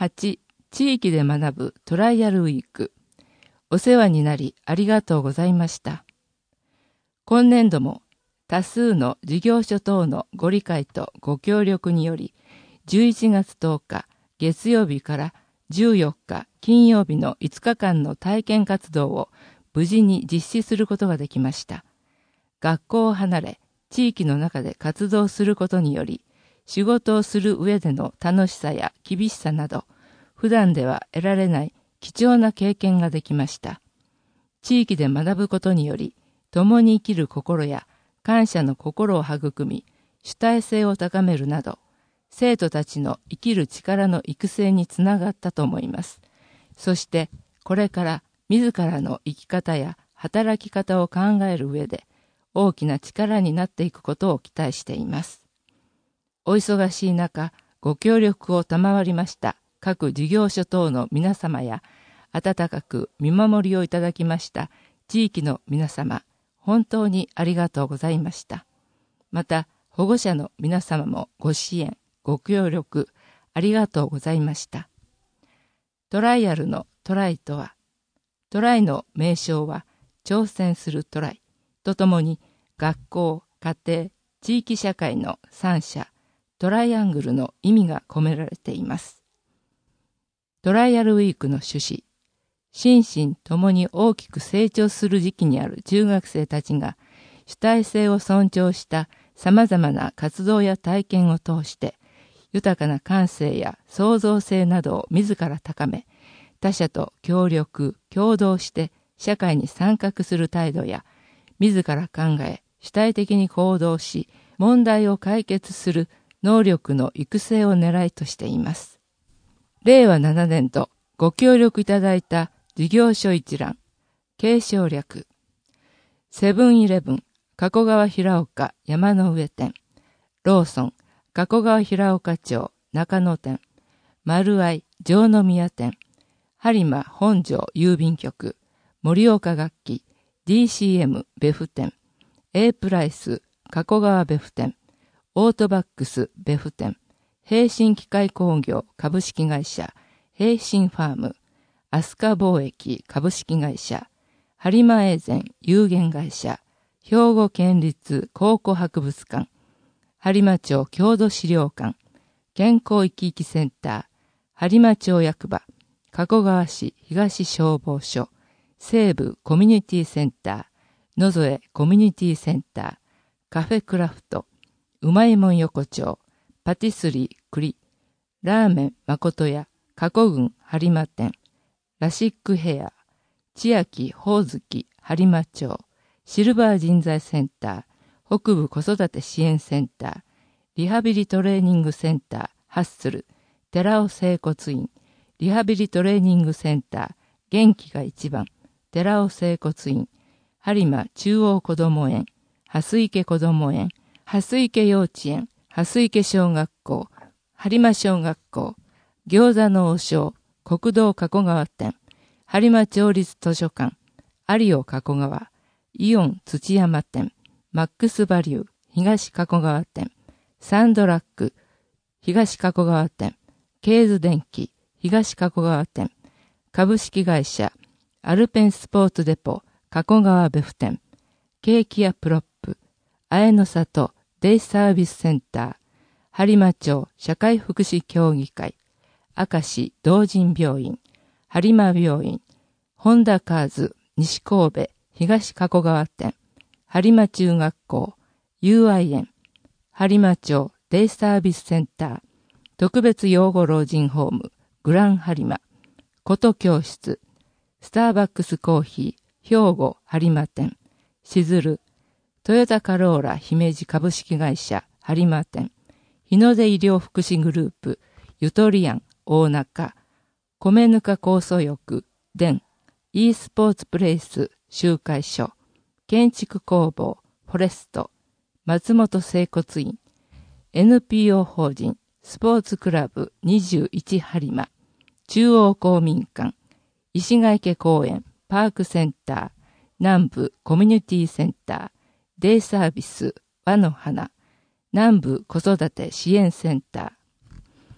8、地域で学ぶトライアルウィーク。お世話になりありがとうございました。今年度も多数の事業所等のご理解とご協力により、11月10日月曜日から14日金曜日の5日間の体験活動を無事に実施することができました。学校を離れ、地域の中で活動することにより、仕事をする上での楽しさや厳しさなど、普段では得られない貴重な経験ができました。地域で学ぶことにより、共に生きる心や感謝の心を育み、主体性を高めるなど、生徒たちの生きる力の育成につながったと思います。そして、これから自らの生き方や働き方を考える上で、大きな力になっていくことを期待しています。お忙しい中、ご協力を賜りました各事業所等の皆様や、温かく見守りをいただきました地域の皆様、本当にありがとうございました。また、保護者の皆様もご支援、ご協力、ありがとうございました。トライアルのトライとは、トライの名称は、挑戦するトライとともに、学校、家庭、地域社会の三者、トライアングルの意味が込められています。トライアルウィークの趣旨、心身ともに大きく成長する時期にある中学生たちが、主体性を尊重した様々な活動や体験を通して、豊かな感性や創造性などを自ら高め、他者と協力、協働して社会に参画する態度や、自ら考え、主体的に行動し、問題を解決する能力の育成を狙いとしています。令和7年度、ご協力いただいた事業所一覧、継承略、セブンイレブン、加古川平岡山の上店、ローソン、加古川平岡町中野店、丸愛城宮店、播磨本庄郵便局、盛岡楽器、DCM 別府店、A プライス加古川別府店、オートバックス別府店、平進機械工業株式会社、平進ファーム、飛鳥貿易株式会社、播磨永善有限会社、兵庫県立考古博物館、播磨町郷土資料館、健康生き生きセンター、播磨町役場、加古川市東消防署、西部コミュニティセンター、野添コミュニティセンター、カフェクラフト、うまいもん横丁、パティスリー栗、ラーメン誠屋、加古郡播磨店、ラシックヘア、千秋ほおずき播磨町、シルバー人材センター、北部子育て支援センター、リハビリトレーニングセンター、ハッスル、寺尾整骨院、リハビリトレーニングセンター、元気が一番、寺尾整骨院、播磨中央こども園、蓮池こども園、蓮池幼稚園、蓮池小学校、播磨小学校、餃子の王将、国道加古川店、播磨町立図書館、有尾加古川、イオン土山店、マックスバリュー、東加古川店、サンドラック、東加古川店、ケーズ電機、東加古川店、株式会社、アルペンスポーツデポ、加古川別府店、ケーキ屋プロップ、綾の里デイサービスセンター、播磨町社会福祉協議会、明石同人病院、播磨病院、ホンダカーズ西神戸東加古川店、播磨中学校、UI 園、播磨町デイサービスセンター、特別養護老人ホーム、グラン播磨、琴教室、スターバックスコーヒー、兵庫播磨店、しずる、トヨタカローラ姫路株式会社、播磨店、日の出医療福祉グループ、ゆとりあん、大中、米ぬか酵素浴、電、e スポーツプレイス、集会所、建築工房、フォレスト、松本整骨院、NPO 法人、スポーツクラブ21播磨、中央公民館、石ヶ池公園、パークセンター、南部コミュニティセンター、デイサービス、和の花、南部子育て支援センター、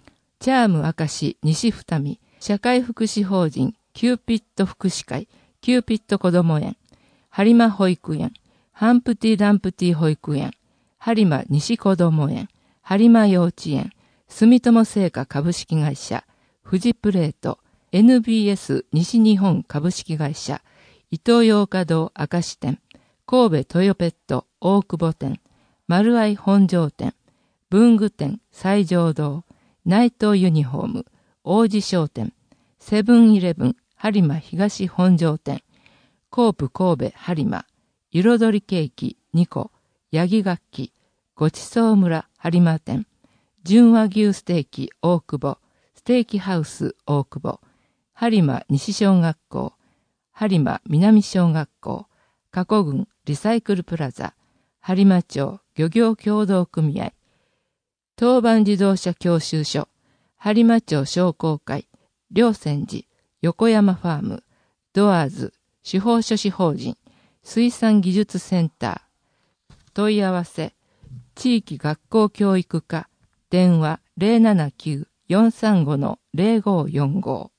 チャーム明石西二見社会福祉法人キューピット福祉会キューピットこども園播磨保育園ハンプティ・ダンプティ保育園播磨西こども園播磨幼稚園住友製菓株式会社富士プレート NBS 西日本株式会社伊東洋華堂明石店神戸トヨペット大久保店丸愛本庄店文具店西条堂内藤ユニフォーム王子商店セブンイレブン播磨東本庄店コープ神戸播磨彩りケーキ2個ヤギ楽器ごちそう村播磨店純和牛ステーキ大久保ステーキハウス大久保播磨西小学校播磨南小学校加古郡リサイクルプラザ播磨町漁業協同組合当番自動車教習所播磨町商工会両泉寺横山ファームドアーズ司法書士法人水産技術センター問い合わせ地域学校教育課電話 079-435-0545